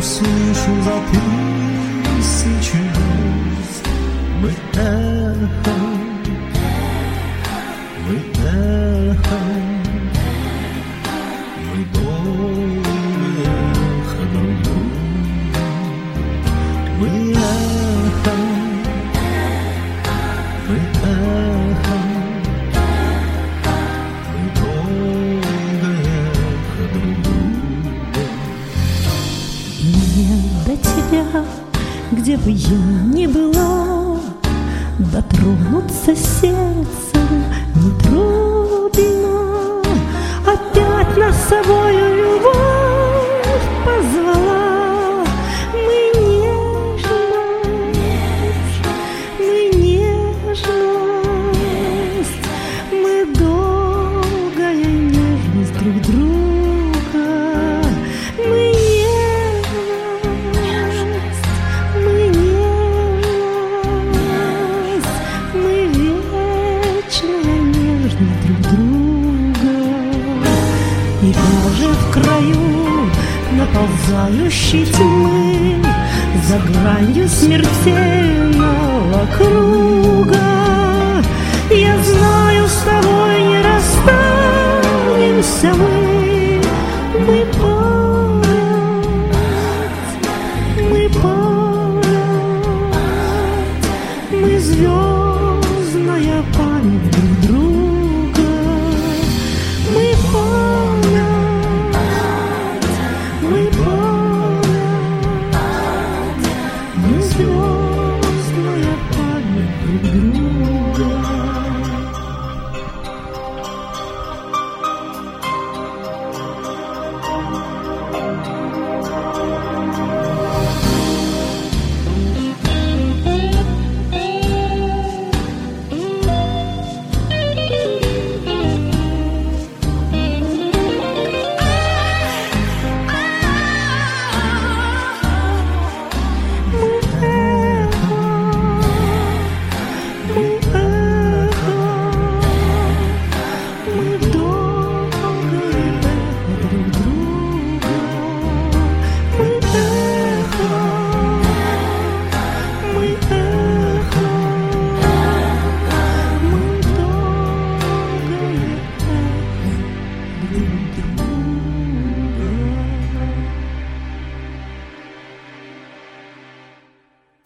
услышу за тысячи верст. Мы эхо, мы эхо, мы долгое эхо друг друга. Мы эхо, мы эхо, мы долгое эхо друг друга. Мне до тебя, где бы я ни была, дотронуться сердцем нетрудно. Опять нас с собою любовь позвала. Мы нежность, мы долгая нежность друг друга. Мы нежность, мы вечная нежность друг друга. И даже в краю наползающей тьмы, за гранью смертельного круга, я знаю, с тобой не расстанемся мы.